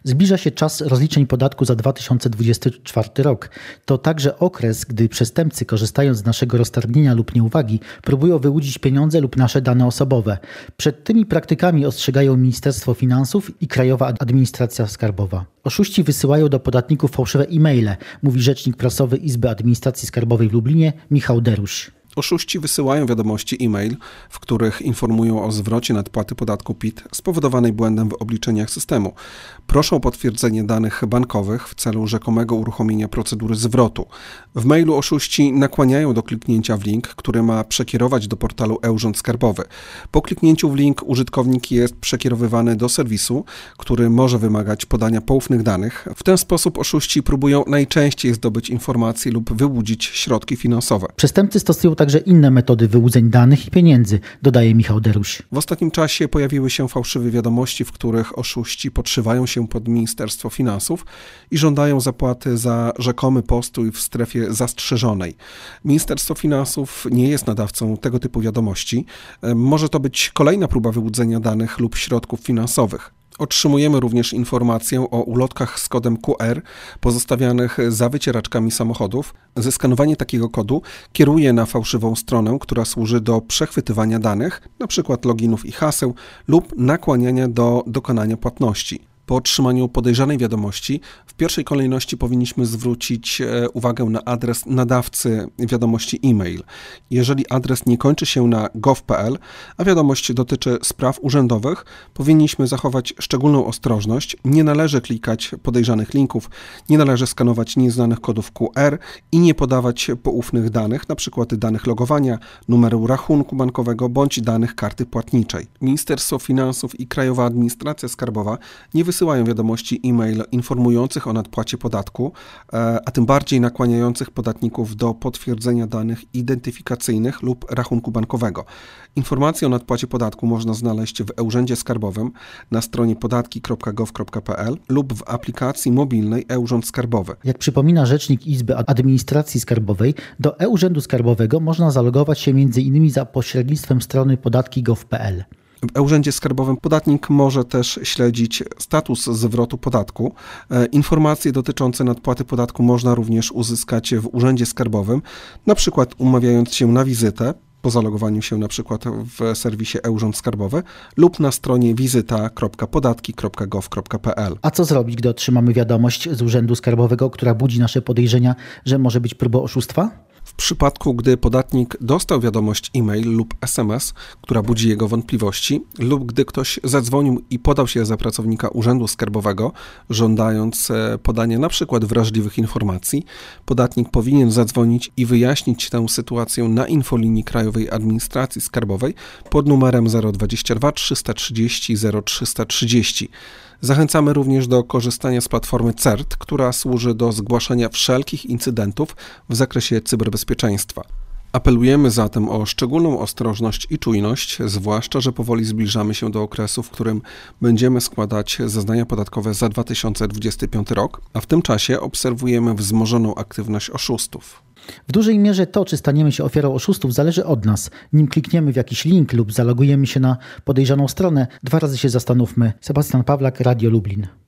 Zbliża się czas rozliczeń podatku za 2024 rok. To także okres, gdy przestępcy, korzystając z naszego roztargnienia lub nieuwagi, próbują wyłudzić pieniądze lub nasze dane osobowe. Przed tymi praktykami ostrzegają Ministerstwo Finansów i Krajowa Administracja Skarbowa. Oszuści wysyłają do podatników fałszywe e-maile, mówi rzecznik prasowy Izby Administracji Skarbowej w Lublinie Michał Deruś. Oszuści wysyłają wiadomości e-mail, w których informują o zwrocie nadpłaty podatku PIT spowodowanej błędem w obliczeniach systemu. Proszą o potwierdzenie danych bankowych w celu rzekomego uruchomienia procedury zwrotu. W mailu oszuści nakłaniają do kliknięcia w link, który ma przekierować do portalu e-Urząd Skarbowy. Po kliknięciu w link użytkownik jest przekierowywany do serwisu, który może wymagać podania poufnych danych. W ten sposób oszuści próbują najczęściej zdobyć informacje lub wyłudzić środki finansowe. Przestępcy stosują także inne metody wyłudzeń danych i pieniędzy, dodaje Michał Deruś. W ostatnim czasie pojawiły się fałszywe wiadomości, w których oszuści podszywają się pod Ministerstwo Finansów i żądają zapłaty za rzekomy postój w strefie zastrzeżonej. Ministerstwo Finansów nie jest nadawcą tego typu wiadomości. Może to być kolejna próba wyłudzenia danych lub środków finansowych. Otrzymujemy również informację o ulotkach z kodem QR pozostawianych za wycieraczkami samochodów. Zeskanowanie takiego kodu kieruje na fałszywą stronę, która służy do przechwytywania danych, np. loginów i haseł lub nakłaniania do dokonania płatności. Po otrzymaniu podejrzanej wiadomości w pierwszej kolejności powinniśmy zwrócić uwagę na adres nadawcy wiadomości e-mail. Jeżeli adres nie kończy się na gov.pl, a wiadomość dotyczy spraw urzędowych, powinniśmy zachować szczególną ostrożność. Nie należy klikać podejrzanych linków, nie należy skanować nieznanych kodów QR i nie podawać poufnych danych, np. danych logowania, numeru rachunku bankowego bądź danych karty płatniczej. Ministerstwo Finansów i Krajowa Administracja Skarbowa nie wysyłają wiadomości e-mail informujących o nadpłacie podatku, a tym bardziej nakłaniających podatników do potwierdzenia danych identyfikacyjnych lub rachunku bankowego. Informacje o nadpłacie podatku można znaleźć w e-Urzędzie Skarbowym na stronie podatki.gov.pl lub w aplikacji mobilnej e-Urząd Skarbowy. Jak przypomina rzecznik Izby Administracji Skarbowej, do e-Urzędu Skarbowego można zalogować się m.in. za pośrednictwem strony podatki.gov.pl. W e-Urzędzie Skarbowym podatnik może też śledzić status zwrotu podatku. Informacje dotyczące nadpłaty podatku można również uzyskać w Urzędzie Skarbowym, na przykład umawiając się na wizytę, po zalogowaniu się na przykład w serwisie e-Urząd Skarbowy lub na stronie wizyta.podatki.gov.pl. A co zrobić, gdy otrzymamy wiadomość z Urzędu Skarbowego, która budzi nasze podejrzenia, że może być próbą oszustwa? W przypadku, gdy podatnik dostał wiadomość e-mail lub SMS, która budzi jego wątpliwości, lub gdy ktoś zadzwonił i podał się za pracownika Urzędu Skarbowego, żądając podania np. wrażliwych informacji, podatnik powinien zadzwonić i wyjaśnić tę sytuację na infolinii Krajowej Administracji Skarbowej pod numerem 022 330 0330. Zachęcamy również do korzystania z platformy CERT, która służy do zgłaszania wszelkich incydentów w zakresie cyberbezpieczeństwa. Apelujemy zatem o szczególną ostrożność i czujność, zwłaszcza że powoli zbliżamy się do okresu, w którym będziemy składać zeznania podatkowe za 2025 rok, a w tym czasie obserwujemy wzmożoną aktywność oszustów. W dużej mierze to, czy staniemy się ofiarą oszustów, zależy od nas. Nim klikniemy w jakiś link lub zalogujemy się na podejrzaną stronę, 2 razy się zastanówmy. Sebastian Pawlak, Radio Lublin.